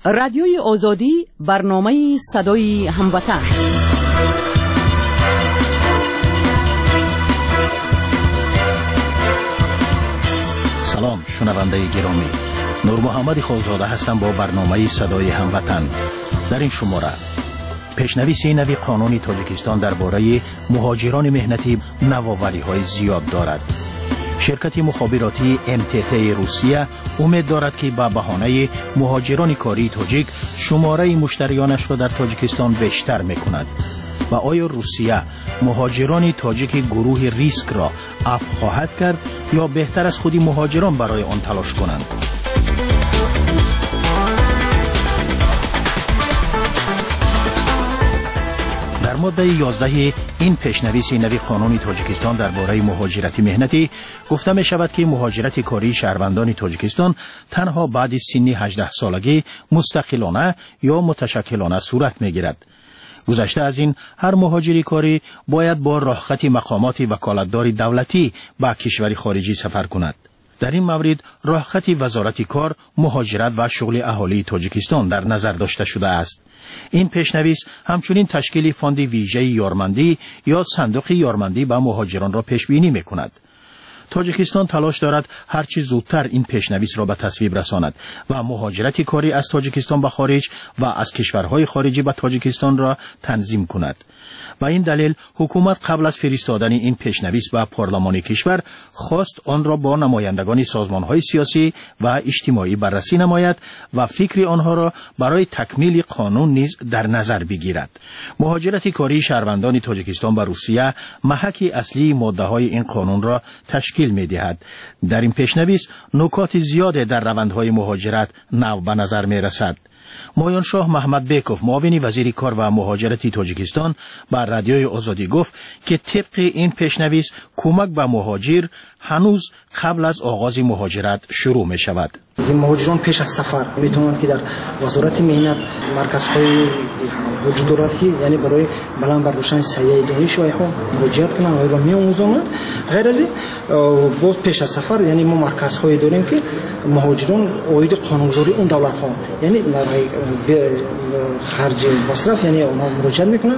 رادیوی آزادی برنامه صدای هموطن. سلام شنونده گرامی، نور محمد خالزاده هستم با برنامه صدای هموطن. در این شماره پیشنویس نوی قانون تاجیکستان درباره مهاجران مهنتی نوآوری‌های زیاد دارد. شرکت مخابراتی MTT روسیه امید دارد که با بهانه مهاجران کاری تاجیک شماره مشتریانش را در تاجیکستان بیشتر می‌کند. و آیا روسیه مهاجران تاجیک گروه ریسک را عفو خواهد کرد یا بهتر از خودی مهاجران برای آن تلاش کنند؟ در ماده 11 این پیشنویس نوی قانون تاجیکستان درباره مهاجرت مهنتی گفته می شود که مهاجرت کاری شهروندان تاجیکستان تنها بعد سن 18 سالگی مستقلانه یا متشکلانه صورت می گیرد. گذشته از این هر مهاجری کاری باید با راهخط مقامات وکالتدار دولتی به کشور خارجی سفر کند. در این مورد راهخط وزارت کار، مهاجرت و شغل اهالی تاجیکستان در نظر داشته شده است. این پیشنویس همچنین تشکیل فاند ویژه یارمندی یا صندوق یارمندی به مهاجران را پیش بینی می‌کند. تاجیکستان تلاش دارد هرچی زودتر این پیشنویس را به تصویب رساند و مهاجرت کاری از تاجیکستان به خارج و از کشورهای خارجی به تاجیکستان را تنظیم کند. و این دلیل حکومت قبل از فرستادن این پیشنویس به پارلمان کشور خواست آن را با نمایندگان سازمانهای سیاسی و اجتماعی بررسی نماید و فکر آنها را برای تکمیل قانون نیز در نظر بگیرد. مهاجرت کاری شهروندان تاجیکستان به روسیه محک اصلی ماده‌های این قانون را تشکیل می‌دهد. در این پیشنویس نکات زیاد در روندهای مهاجرت نو به نظر می‌رسد. مایانشاه محمد بیکوف معاون وزیر کار و مهاجرت تاجیکستان بر رادیوی آزادی گفت که طبق این پیشنویس کمک به مهاجر هنوز قبل از آغاز مهاجرت شروع می شود. مهاجران پیش از سفر میتونند که در وزارت مهنت مرکزهای وجود دارد که یعنی برای بلند برداشتن سیاحی دانش و مهاجرت کنند و میآموزند. غیر از این باز پیش از سفر یعنی ما مرکزهایی داریم که مهاجران عاید قانونگذاری اون دولت ها یعنی خرج مصرف یعنی اونها مراجعت میکنن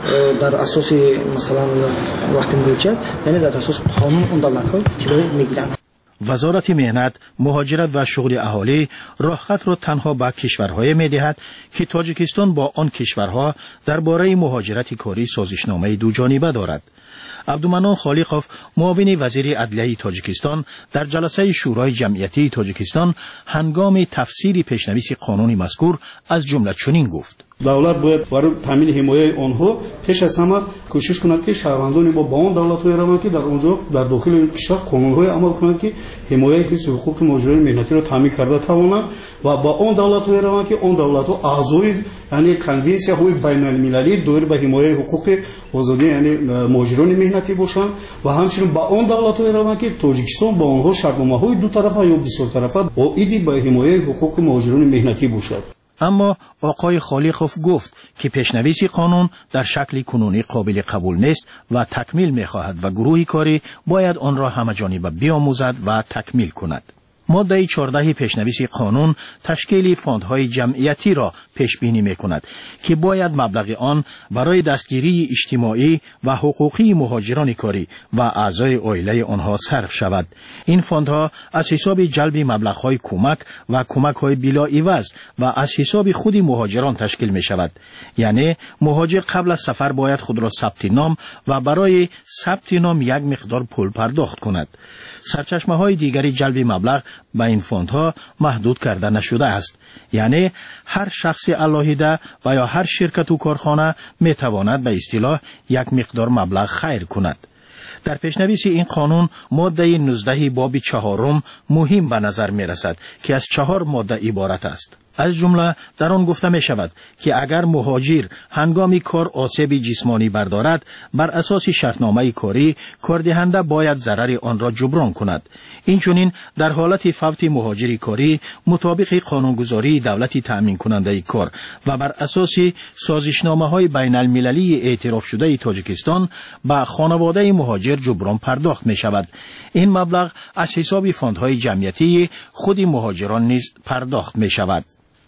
در اساس مثلا وقتی مراجعت یعنی در اساس قانون اون دولت ها کرایه میگیرن. وزارت مهنت، مهاجرت و شغل اهالی راهخط را تنها به کشورهای می‌دهد که تاجیکستان با آن کشورها درباره مهاجرت کاری سازشنامه دوجانبه دارد. عبدالمنان خالقوف معاون وزیر عدلیه تاجیکستان در جلسه شورای جمعیتی تاجیکستان هنگام تفسیر پیشنویس قانونی مذکور از جمله چنین گفت: دولت باید برای تامین حمایت آنها پیش از همه کوشش کند که شهروندان ما با آن دولت‌های روند که در اونجا در داخل این کشور قانون‌های عمل کنند که حمایت حقوق مهاجران مهنتی را تامین کرده توانند و با آن دولت‌های روند که آن دولت‌ها اعضای یعنی کنوانسی‌های بین‌المللی دور به حمایت حقوق آزادی یعنی مهاجران مهنتی باشند و همچنین با آن دولت‌های روند که تاجیکستان با آنها شرطنامه‌های دو طرفه یا بسیار طرفه عائد به حمایت حقوق مهاجران مهنتی باشد. اما آقای خالقوف گفت که پیشنویس قانون در شکل کنونی قابل قبول نیست و تکمیل می‌خواهد و گروه کاری باید آن را همه‌جانبه بیاموزد و تکمیل کند. ماده 14 پیشنویس قانون تشکیل فاندهای جمعیتی را پیش بینی می‌کند که باید مبلغ آن برای دستگیری اجتماعی و حقوقی مهاجران کاری و اعضای عائله آنها صرف شود. این فاندها از حساب جلب مبلغ‌های کمک و کمک‌های بلا عوض و از حساب خود مهاجران تشکیل می‌شود. یعنی مهاجر قبل از سفر باید خود را ثبت نام و برای ثبت نام یک مقدار پول پرداخت کند. سرچشمه‌های دیگری جلب مبلغ به این فاندها محدود کرده نشده است. یعنی هر شخص علاهیده و یا هر شرکت و کارخانه می تواند به اصطلاح یک مقدار مبلغ خیر کند. در پیشنویس این قانون ماده 19 باب 4 مهم به نظر می رسد که از 4 ماده عبارت است. از جمله در آن گفته می شود که اگر مهاجر هنگام کار آسیب جسمانی بردارد بر اساس شرطنامه کاری کاردهنده باید ضرر آن را جبران کند. اینچنین در حالت فوت مهاجر کاری مطابق قانونگذاری دولتی تأمین کننده کار و بر اساس سازشنامه‌های بین المللی اعتراف شده تاجیکستان به خانواده مهاجر جبران پرداخت می شود. این مبلغ از حساب فاندهای جمعیتی خود مهاجران نیز پرداخت می شود.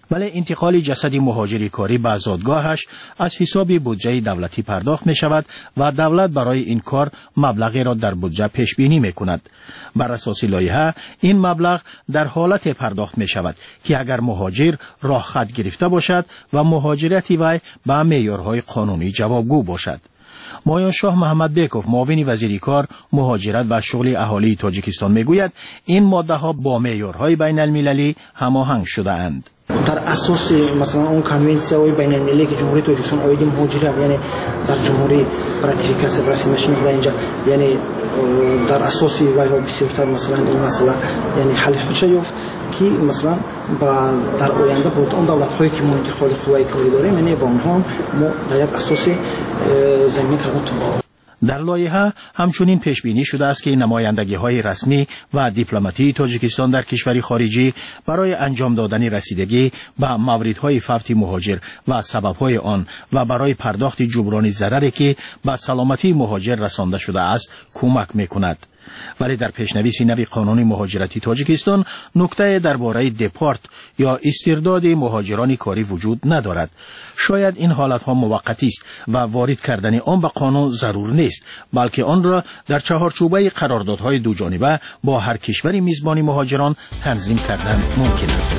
ولی انتقال جسد مهاجر کاری به زادگاهش از حساب بودجه دولتی پرداخت می شود و دولت برای این کار مبلغی را در بودجه پیش بینی می کند. بر اساس لایحه این مبلغ در حالت پرداخت می شود که اگر مهاجر راه خط گرفته باشد و مهاجرت وی به معیارهای قانونی جوابگو باشد. مایان شاه محمد بیکوف معاون وزیر کار، مهاجرت و شغل اهالی تاجیکستان میگوید این ماده ها با معیارهای بین المللی هماهنگ شده اند. در اساس مثلا اون کنونسیون بین المللی که جمهوری تاجیکستان آید مهاجرت یعنی در جمهوری راتیفیکاسیون رسمیش نشده اینجا، یعنی در اساس وایها بسیارتر مثلا این مسئله یعنی حل میشه یافت که مثلا در آینده با اون دولت‌هایی که ما انتقال قوای کاری داریم یعنی با اونها ما در یک اساس زمین کردن. در لایحه همچنین پیش بینی شده است که نمایندگی‌های رسمی و دیپلماتی تاجیکستان در کشور خارجی برای انجام دادن رسیدگی به موردهای فوت مهاجر و سبب‌های آن و برای پرداخت جبران ضرری که به سلامتی مهاجر رسانده شده است کمک می‌کند. ولی در پیشنویس نوی قانون مهاجرتی تاجیکستان نکته درباره دپارت یا استرداد مهاجران کاری وجود ندارد. شاید این حالتها موقتی است و وارد کردن آن به قانون ضرور نیست، بلکه آن را در چهارچوبه قراردادهای دو جانبه با هر کشوری میزبان مهاجران تنظیم کردن ممکن است.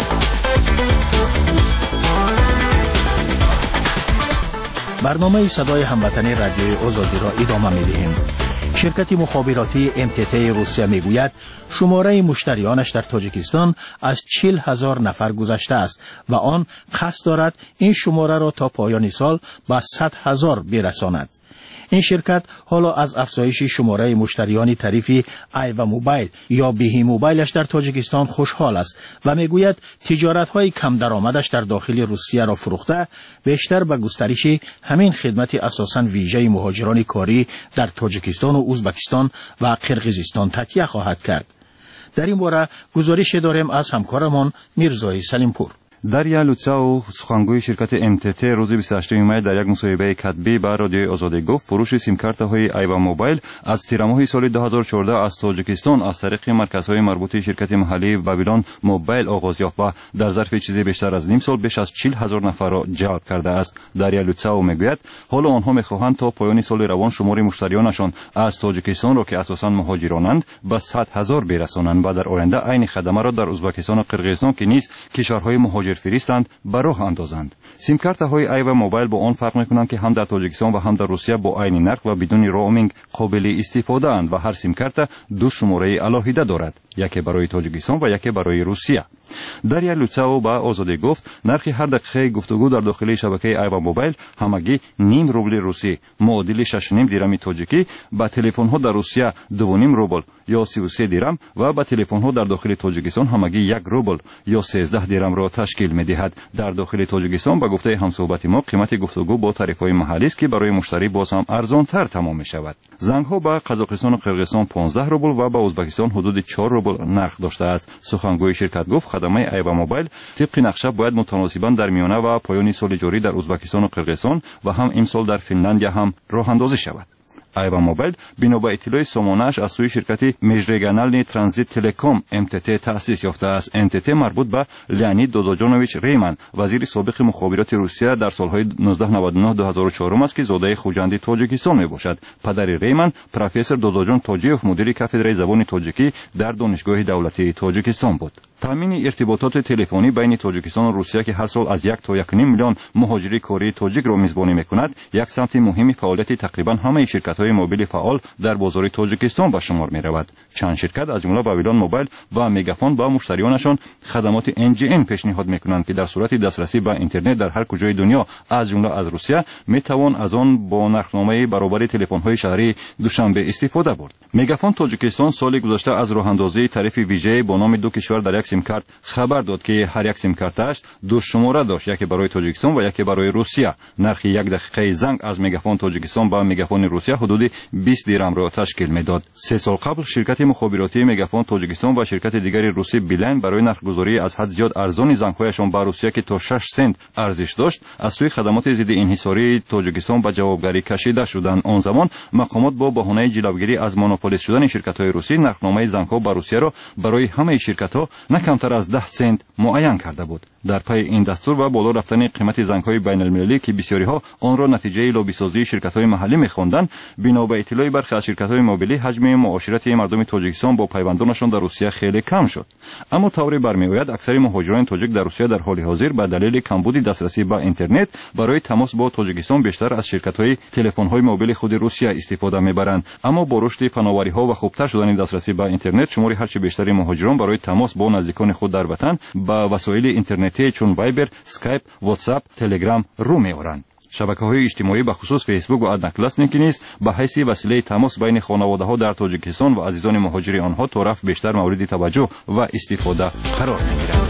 برنامه صدای هموطنی رادیوی آزادی را ادامه می‌دهیم. شرکت مخابراتی MTT روسیه میگوید شماره مشتریانش در تاجیکستان از 40,000 نفر گذشته است و آن قصد دارد این شماره را تا پایان سال به 100,000 برساند. این شرکت حالا از افزایش شماره مشتریان طریف ایوا موبایل یا بیهی موبایلش در تاجیکستان خوشحال است و میگوید تجارت‌های کم درآمدش در داخل روسیه را فروخته بیشتر به گسترش همین خدمت اساساً ویژه مهاجران کاری در تاجیکستان و ازبکستان و قرقیزستان تکیه خواهد کرد. در این باره گزارش داریم از همکارمان میرزای سلیمپور. дарья луцау сухангӯи ширкати MTT рӯзи 28 май дар як мусоҳибаи катбӣ ба радиои озодӣ гуфт фурӯши симкартаҳои айва мобайл аз тирамоҳи соли 2014 аз тоҷикистон аз тариқи марказҳои марбути ширкати маҳаллии бабилон мобайл оғоз ёфт ва дар зарфи чизе бештар аз ним сол беш аз 40,000 нафарро ҷалб кардааст. дарья луцау мегӯяд ҳоло онҳо мехоҳанд то поёни соли равон шумори муштариёнашон аз тоҷикистонро ки асосан муҳоҷиронанд ба 100,000 берасонанд ва дар оянда айни хадамаро дар узбекистону қирғизистон ки низ кишварҳои муҳоҷир фиристанд ба роҳ андозанд. симкартаҳои айва мобайл бо он фарқ мекунанд ки ҳам дар тоҷикистон ва ҳам дар русия бо айни нарх ва бидуни роуминг қобили истифодаанд ва ҳар симкарта ду шумораи алоҳида дорад, яке барои тоҷикистон ва яке барои русия. дарья луцау ба озодӣ гуфт нархи ҳар дақиқаи гуфтугӯ дар дохили шабакаи айва мобайл ҳамагӣ ним рубли русӣ муодили 6.5 дирами тоҷикӣ, ба телефонҳо дар русия 2.5 рубл ё 33 дирам ва ба телефонҳо дар дохили тоҷикистон ҳамагӣ 1 рубл ё 13 дирамро ташкил медиҳад. дар дохили тоҷикистон ба гуфтаи ҳамсӯҳбати мо қимати гуфтугӯ бо тарифҳои маҳаллист ки барои муштарӣ боз ҳам арзонтар тамом мешавад. зангҳо ба қазоқистону қирғизистон 15 рубл ва ба узбекистон ҳудуди 4 рубл нарх доштааст. сухангӯи ширкат гуфт хадамаи айва мобайл тибқи нақша бояд мутаносибан дар миёна ва поёни соли ҷорӣ дар узбекистону қирғизистон ва ҳам имсол дар финляндия ҳам роҳандозӣ шавад. айва мобайл бино ба иттилои сомонааш аз сӯи ширкати межрегионални транзит телеком MTT таъсис ёфтааст. MTT марбут ба леонид додоҷонович рейман, вазири собиқи мухобироти русия дар солҳои 1999-2004 аст ки зодаи хуҷанди тоҷикистон мебошад. падари рейман профессор додоҷон тоҷиев мудири кафедраи забони тоҷикӣ дар донишгоҳи давлатии тоҷикистон буд. таъмини иртибототи телефонӣ байни тоҷикистону русия ки ҳар сол аз 1 то 1.5 миллион муҳоҷири кории тоҷикро мизбонӣ мекунад, як самти муҳими фаъолияти тақрибан ҳамаи ширкатҳои мобили фаъол дар бозори тоҷикистон ба шумор меравад. чанд ширкат аз ҷумла бабилон мобайл ва мегафон ба муштариёнашон хадамоти NGN пешниҳод мекунанд ки дар сурати дастрасӣ ба интернет дар ҳар куҷои дунё аз ҷумла аз русия метавон аз он бо нархномаи баробари телефонҳои шаҳрии душанбе истифода бурд. мегафон тоҷикистон соли гузашта аз роҳандозии тарифи вижее бо номи ду кишвар дар як симкарт хабар дод ки ҳар як симкартааш ду шумора дошт, яке барои тоҷикистон ва яке барои русия. нархи як дақиқаи занг аз мегафон тоҷикистон ба мегафони русия ҳудуди 20 дирамро ташкил медод. 3 сол қабл ширкати мухобироти мегафон тоҷикистон ва ширкати дигари русӣ билайн барои нархгузории аз ҳад зиёд арзони зангҳояшон ба русия ки то 6 сент арзиш дошт аз сӯи хадамоти зидди инҳисории тоҷикистон ба ҷавобгарӣ кашида шуданд. он замон мақомот бо баҳонаи ҷилавгирӣ аз монополист шудани ширкатҳои русӣ нархномаи зангҳо ба русияро барои ҳамаи ширкатҳо на камтар аз 10 сент муайян карда буд. در پی این دستور و بالا رفتن قیمت زنگ‌های بین‌المللی که بسیاری‌ها آن را نتیجه لابی‌سازی شرکت‌های محلی می‌خواندند، بنا به اطلاع برخی از شرکت‌های موبیلی حجم معاشرت مردم تاجیکستان با پیوندانشان در روسیه خیلی کم شد. اما طوری برمی‌آید اکثر مهاجران تاجیک در روسیه در حال حاضر به دلیل کمبود دسترسی به اینترنت برای تماس با تاجیکستان بیشتر از شرکت‌های تلفن‌های موبیل خود روسیه استفاده می‌برند. اما با رشد فناوری‌ها و خوبتر شدن دسترسی به اینترنت، شمار هرچه بیشتری مهاجران برای تماس با نزدیکان خود در وطن با وسایل اینترنتی چون وایبر، اسکایپ، واتساپ، تلگرام رو می‌آورند. شبکه‌های اجتماعی به خصوص فیسبوک و ادناکلاسنیک نیز به حیث وسیله تماس بین خانواده‌ها در تاجیکستان و عزیزان مهاجر آنها طرف بیشتر مورد توجه و استفاده قرار می‌گیرند.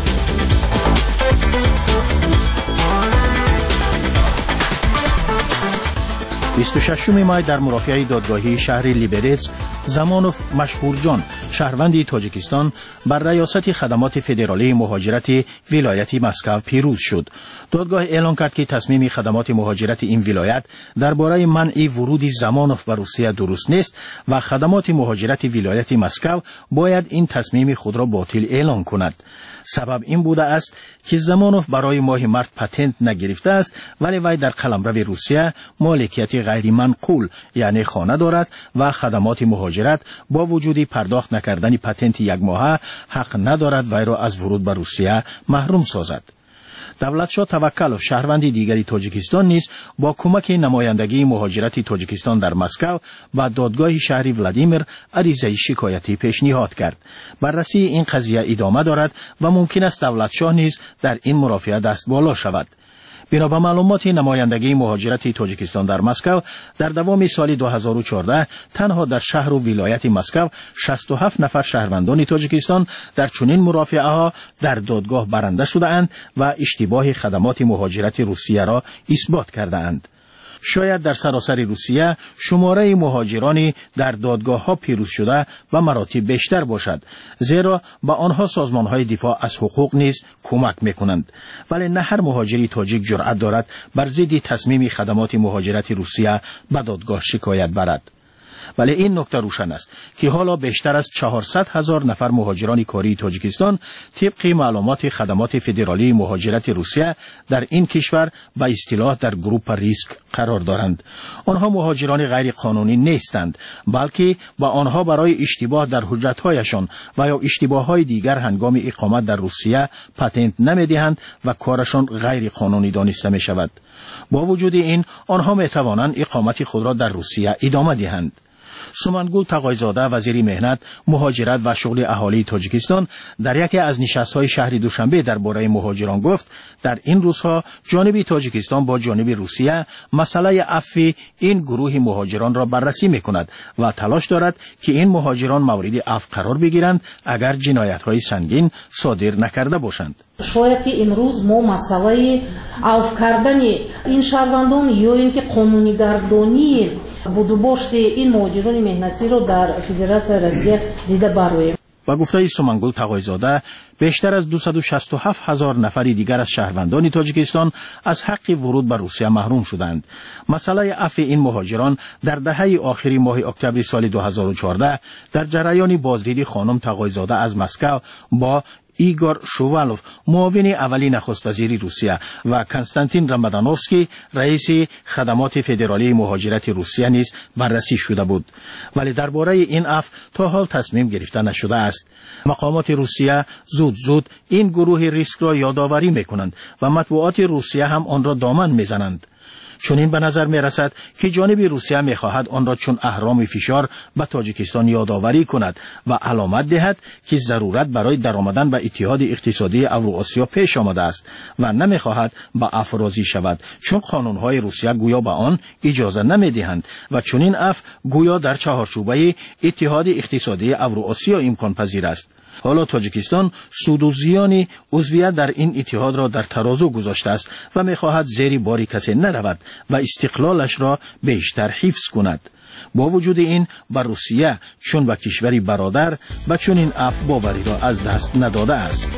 26 مای در مرافعه دادگاهی شهر لیبریتس، زمانوف مشهورجان شهروند تاجیکستان بر ریاست خدمات فدرالی مهاجرت ولایت مسکو پیروز شد. دادگاه اعلام کرد که تصمیم خدمات مهاجرت این ولایت درباره منع ورود زمانوف به روسیه درست نیست و خدمات مهاجرت ولایت مسکو باید این تصمیم خود را باطل اعلان کند. سبب این بوده است که زمانوف برای ماه مارس پتنت نگرفته است، ولی وی در قلمرو روسیه مالکیت غیر منقول یعنی خانه دارد و خدمات مهاجرت با وجود پرداخت نکردن پتنت یک ماهه حق ندارد وی را از ورود به روسیه محروم سازد. دولتشاه توکلوف شهروند دیگری تاجیکستان نیز با کمک نمایندگی مهاجرت تاجیکستان در مسکو و دادگاه شهری ولادیمیر عریضه شکایتی پیشنهاد کرد. بررسی این قضیه ادامه دارد و ممکن است دولتشاه نیز در این مرافعه دست بالا شود. بنا به معلومات نمایندگی مهاجرت تاجیکستان در مسکو، در دوام سال 2014 تنها در شهر و ولایت مسکو 67 نفر شهروندان تاجیکستان در چنین مرافعه ها در دادگاه برنده شده اند و اشتباه خدمات مهاجرت روسیه را اثبات کرده اند. شاید در سراسر روسیه شماره مهاجرانی در دادگاه ها پیروز شده و مراتب بیشتر باشد، زیرا به آنها سازمان های دفاع از حقوق نیز کمک میکنند، ولی نه هر مهاجری تاجیک جرأت دارد بر ضد تصمیم خدمات مهاجرت روسیه به دادگاه شکایت برد. ولی این نکته روشن است که حالا بیشتر از 400,000 نفر مهاجران کاری تاجیکستان طبق معلومات خدمات فدرالی مهاجرت روسیه در این کشور به اصطلاح در گروپ ریسک قرار دارند. آنها مهاجران غیر قانونی نیستند، بلکه با آنها برای اشتباه در حجت‌هایشان و یا اشتباه‌های دیگر هنگام اقامت در روسیه پتنت نمی‌دهند و کارشان غیر قانونی دانسته می‌شود. با وجود این آنها می‌توانند اقامت خود را در روسیه ادامه دهند. سومنگول تقایزاده وزیر مهنت، مهاجرت و شغل اهالی تاجیکستان در یکی از نشست‌های شهر دوشنبه درباره مهاجران گفت در این روزها جانب تاجیکستان با جانب روسیه مسئله عفو این گروه مهاجران را بررسی می‌کند و تلاش دارد که این مهاجران مورد عفو قرار بگیرند اگر جنایت‌های سنگین صادر نکرده باشند. شاید که امروز ما مسئله عفو کردن این شهروندان یا اینکه قانونی‌گردانی بودوباشت این مهاجران مهنتی رو در فدراسیون روسیه دیده بارویم. و گفته سومنگول تقایزاده بیشتر از 267,000 نفر دیگر از شهروندان تاجیکستان از حق ورود به روسیه محروم شدند. مسئله عفو این مهاجران در دهه آخری ماه اکتبر سال 2014 در جریان بازدید خانم تقایزاده از مسکو با ایگور شووالوف معاون اولی نخست وزیر روسیه و کنستانتین رامادانوفسکی رئیس خدمات فدرالی مهاجرت روسیه نیز بررسی شده بود، ولی درباره این عفو تا حال تصمیم گرفته نشده است. مقامات روسیه زود این گروه ریسک را یادآوری میکنند و مطبوعات روسیه هم آن را دامن میزنند. چون این به نظر می رسد که جانب روسیه می خواهد آن را چون اهرام فشار به تاجیکستان یادآوری کند و علامت دهد که ضرورت برای درآمدن به اتحاد اقتصادی اوراسیا پیش آمده است و نمی خواهد به عفو راضی شود، چون قانونهای روسیه گویا به آن اجازه نمی دهند و چون این عفو گویا در چهارچوبه اتحاد اقتصادی اوراسیا امکان پذیر است. حالا تاجیکستان سود و زیان عضویت در این اتحاد را در ترازو گذاشته است و می‌خواهد زیر بار کسی نرود و استقلالش را بیشتر حفظ کند. با وجود این بر روسیه چون به کشوری برادر به چنین عفو باوری را از دست نداده است.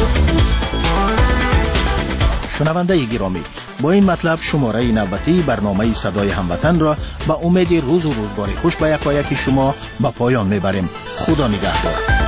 شنونده گرامی، با این مطلب شماره نوبتی برنامه صدای هموطن را به امید روز و روزگار خوش به یکایک شما به پایان میبریم. خدا نگهدار.